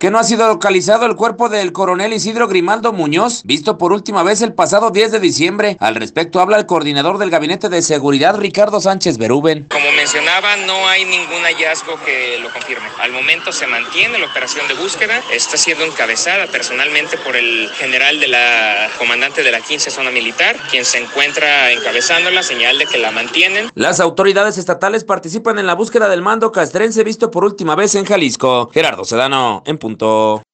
que no ha sido localizado el cuerpo del coronel Isidro Grimaldo Muñoz, visto por última vez el pasado 10 de diciembre. Al respecto habla el coordinador del Gabinete de Seguridad, Ricardo Sánchez Berúben. Como mencionaba, no hay ningún hallazgo que lo confirme. Al momento se mantiene la operación de búsqueda, está siendo encabezada personalmente por el general de la comandante de la 15 Zona Militar, quien se encuentra encabezándola, señal de que la mantienen. Las autoridades estatales participan en la búsqueda del mando castrense visto por última vez en Jalisco. Gerardo Sedano, en punto.